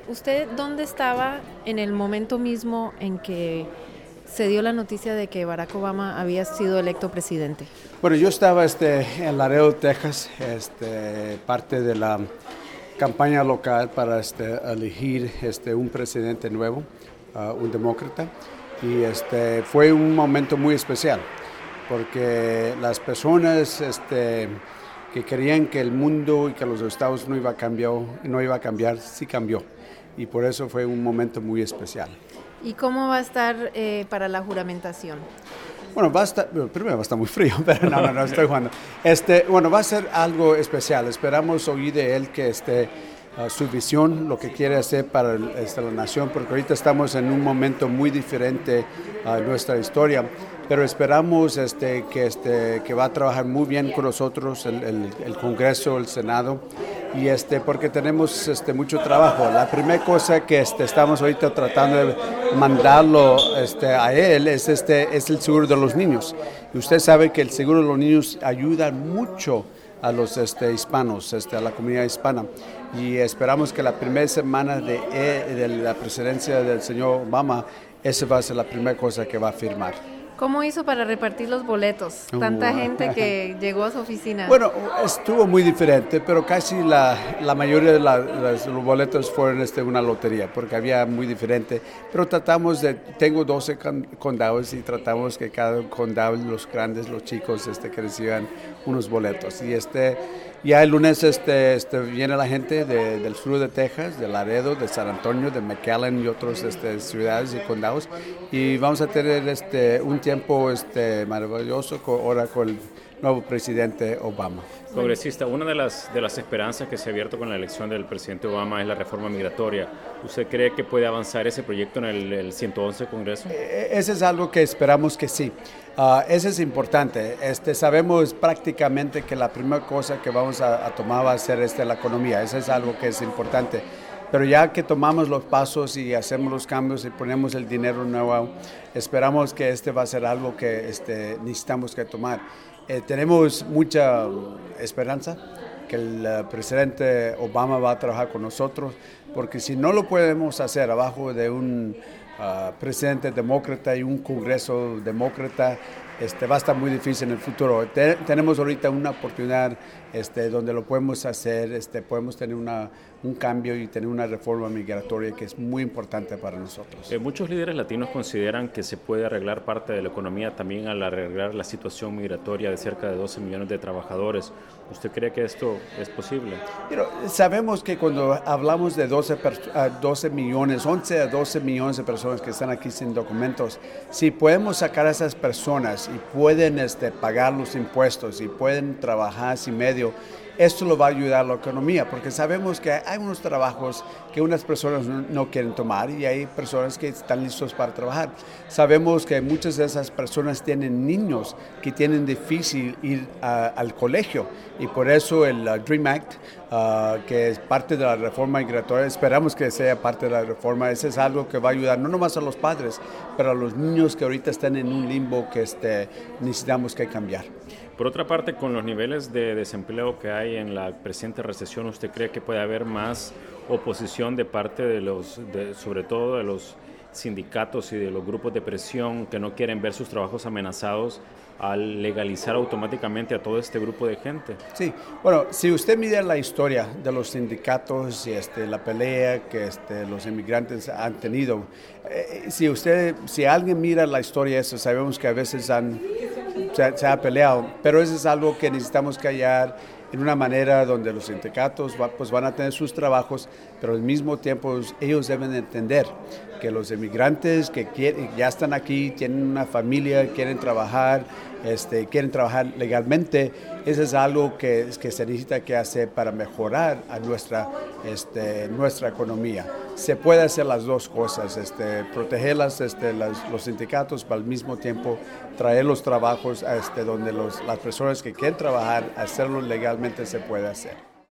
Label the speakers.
Speaker 1: ¿Usted dónde estaba en el momento mismo en que se dio la noticia de que Barack Obama había sido electo presidente?
Speaker 2: Bueno, yo estaba en Laredo, Texas, parte de la campaña local para elegir un presidente nuevo, un demócrata, y fue un momento muy especial, porque las personas que creían que el mundo y que los Estados no iba a cambiar, sí cambió, y por eso fue un momento muy especial.
Speaker 1: ¿Y cómo va a estar para la juramentación?
Speaker 2: Bueno, primero va a estar muy frío, pero no, estoy jugando. Bueno, va a ser algo especial. Esperamos oír de él que su visión, lo que quiere hacer para la nación, porque ahorita estamos en un momento muy diferente a nuestra historia, pero esperamos que va a trabajar muy bien con nosotros, el Congreso, el Senado, y porque tenemos mucho trabajo. La primera cosa que estamos ahorita tratando de mandarlo a él es el seguro de los niños. Y usted sabe que el seguro de los niños ayuda mucho a los hispanos, a la comunidad hispana. Y esperamos que la primera semana de la presidencia del señor Obama, esa va a ser la primera cosa que va a firmar.
Speaker 1: ¿Cómo hizo para repartir los boletos? Tanta gente que llegó a su oficina.
Speaker 2: Bueno, estuvo muy diferente, pero casi la mayoría de los boletos fueron una lotería, porque había muy diferente. Pero tengo 12 condados y tratamos que cada condado, los grandes, los chicos, que reciban unos boletos. Y ya el lunes viene la gente del sur de Texas, de Laredo, de San Antonio, de McAllen y otras ciudades y condados, y vamos a tener un tiempo maravilloso ahora con el nuevo presidente Obama.
Speaker 3: Congresista, una de las esperanzas que se ha abierto con la elección del presidente Obama es la reforma migratoria. ¿Usted cree que puede avanzar ese proyecto en el 111 Congreso?
Speaker 2: Ese es algo que esperamos que sí. Eso es importante. Sabemos prácticamente que la primera cosa que vamos a tomar va a ser la economía. Eso es algo que es importante. Pero ya que tomamos los pasos y hacemos los cambios y ponemos el dinero nuevo, esperamos que va a ser algo que necesitamos que tomar. Tenemos mucha esperanza que el presidente Obama va a trabajar con nosotros, porque si no lo podemos hacer abajo de un presidente demócrata y un congreso demócrata, va a estar muy difícil en el futuro. Tenemos ahorita una oportunidad donde lo podemos hacer, podemos tener un cambio y tener una reforma migratoria que es muy importante para nosotros.
Speaker 3: Muchos líderes latinos consideran que se puede arreglar parte de la economía también al arreglar la situación migratoria de cerca de 12 millones de trabajadores. ¿Usted cree que esto es posible?
Speaker 2: Pero sabemos que cuando hablamos de 11 a 12 millones de personas que están aquí sin documentos, si podemos sacar a esas personas y pueden pagar los impuestos y pueden trabajar sin medio, esto lo va a ayudar a la economía, porque sabemos que hay unos trabajos que unas personas no quieren tomar y hay personas que están listos para trabajar. Sabemos que muchas de esas personas tienen niños que tienen difícil ir al colegio, y por eso el Dream Act, que es parte de la reforma migratoria, esperamos que sea parte de la reforma. Eso es algo que va a ayudar no nomás a los padres, pero a los niños que ahorita están en un limbo que necesitamos que cambiar.
Speaker 3: Por otra parte, con los niveles de desempleo que hay en la presente recesión, ¿usted cree que puede haber más oposición de parte sobre todo de los sindicatos y de los grupos de presión que no quieren ver sus trabajos amenazados al legalizar automáticamente a todo este grupo de gente?
Speaker 2: Sí, bueno, si usted mira la historia de los sindicatos y la pelea que los inmigrantes han tenido, si alguien mira la historia, sabemos que a veces se ha peleado, pero eso es algo que necesitamos callar en una manera donde los sindicatos van a tener sus trabajos, pero al mismo tiempo ellos deben entender que los inmigrantes que ya están aquí, tienen una familia, quieren trabajar legalmente. Eso es algo que se necesita que hacer para mejorar a nuestra economía. Se puede hacer las dos cosas, proteger los sindicatos, pero al mismo tiempo traer los trabajos donde las personas que quieren trabajar, hacerlo legalmente se puede hacer.